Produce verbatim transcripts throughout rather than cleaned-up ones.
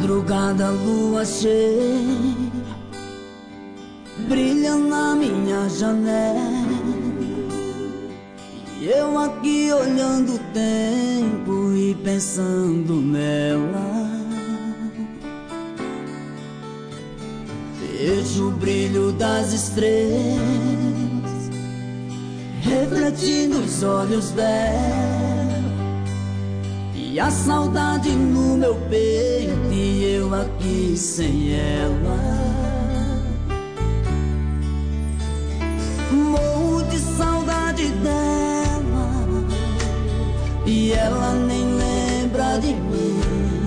madrugada, lua cheia brilha na minha janela, e eu aqui olhando o tempo e pensando nela. Vejo o brilho das estrelas refletindo os olhos dela, e a saudade no meu peito, e eu aqui sem ela. Morro de saudade dela, e ela nem lembra de mim.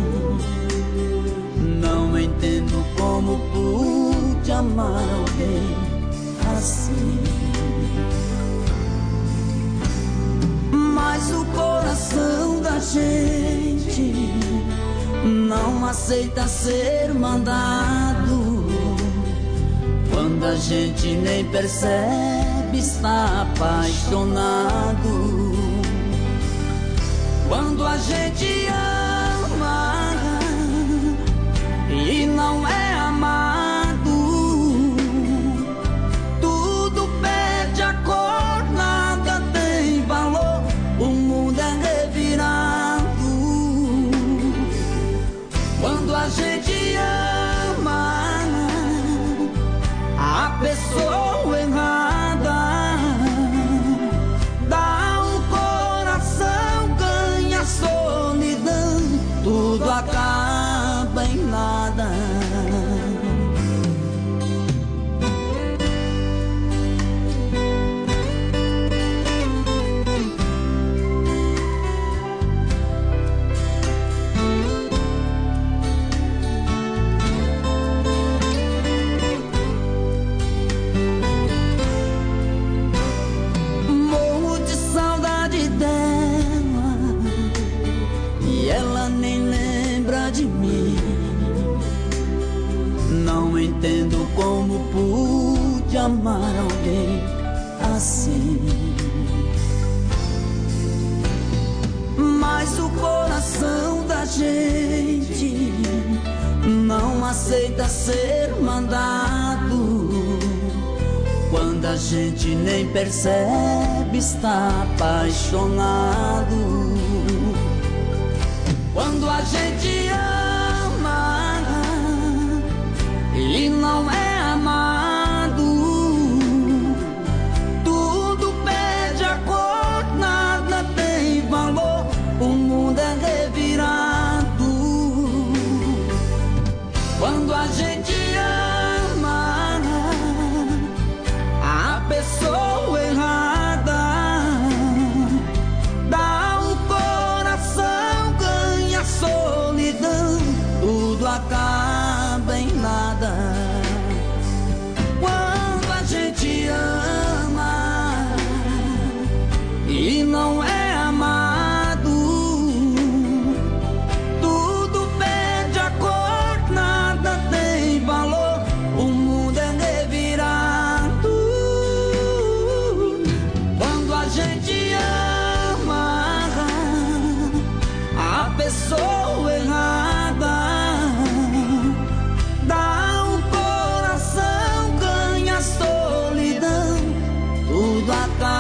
Não entendo como pude amar alguém assim. Mas o coração da gente não aceita ser mandado. Quando a gente nem percebe, está apaixonado. Quando a gente ama e não é amado, tudo perde a cor, nada tem valor, o mundo é revirado. Quando a gente ama a pessoa errada, dá um coração, ganha solidão, tudo acaba em nada. De mim, não entendo como pude amar alguém assim. Mas o coração da gente não aceita ser mandado. Quando a gente nem percebe, está apaixonado. Quando a gente ama e não é amado, tudo perde a cor, nada tem valor, o mundo é revirado. Quando a gente ama a pessoa errada, dá um coração, ganha solidão, tudo acaba em nada. Quando a gente ama e não é amado, tudo perde a cor, nada tem valor, o mundo é revirado. Quando a gente ama a pessoa errada, dá um coração, ganha solidão, tudo acaba